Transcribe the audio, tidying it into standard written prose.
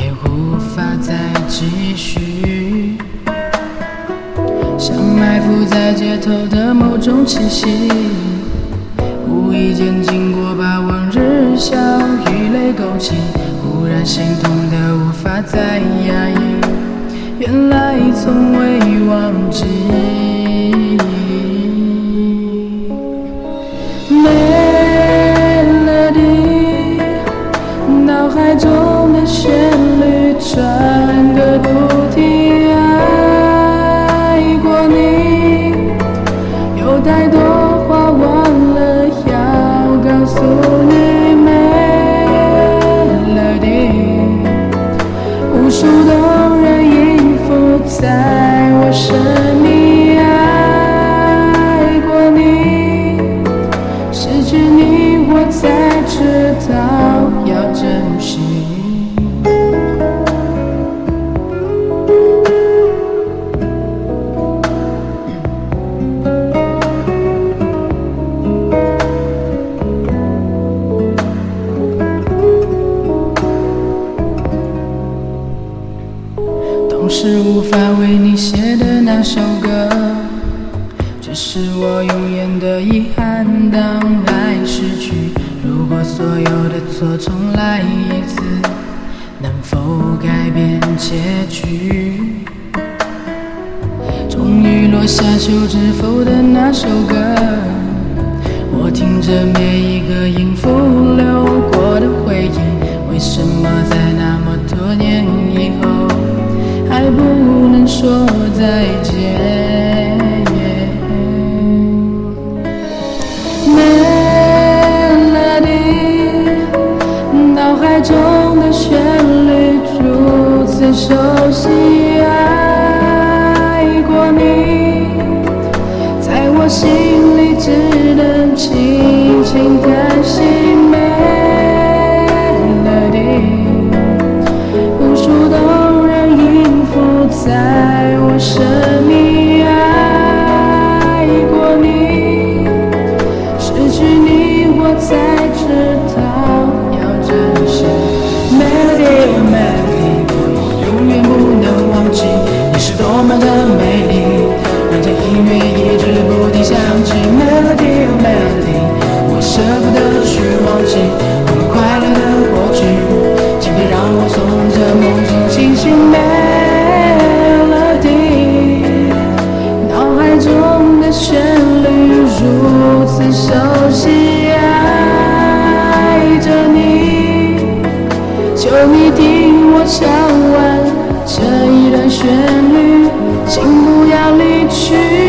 也无法再继续，像埋伏在街头的某种气息，无意间经过，把往日笑与泪勾起，忽然心痛得无法再压抑，原来从未忘记。Melody， 脑海中的旋律转个不停，爱过你，有太多话忘了要告诉你。Melody， 无数动人音符在我生命，爱过你，失去你我才知道要珍惜。总是无法为你写的那首歌，只是我永远的遗憾。当爱逝去，如果所有的错重来一次，能否改变结局？终于落下休止符的那首歌，我听着每一个音符流过的回忆，为什么在那么多年以后还不能说再见。Melody， 脑海中的旋律如此熟悉，爱过你，在我心里只能轻轻叹息。Melody， 无数动人音符在我生命，爱过你，失去你我才知道要珍惜。Melody oh Melody， 我永远不能忘记你是多么的美丽，让这音乐一直不停响起。Melody oh Melody， 我舍不得去忘记我们快乐的过去，请别让我从这梦中清醒。中的旋律如此熟悉，爱着你，求你听我唱完这一段旋律，请不要离去。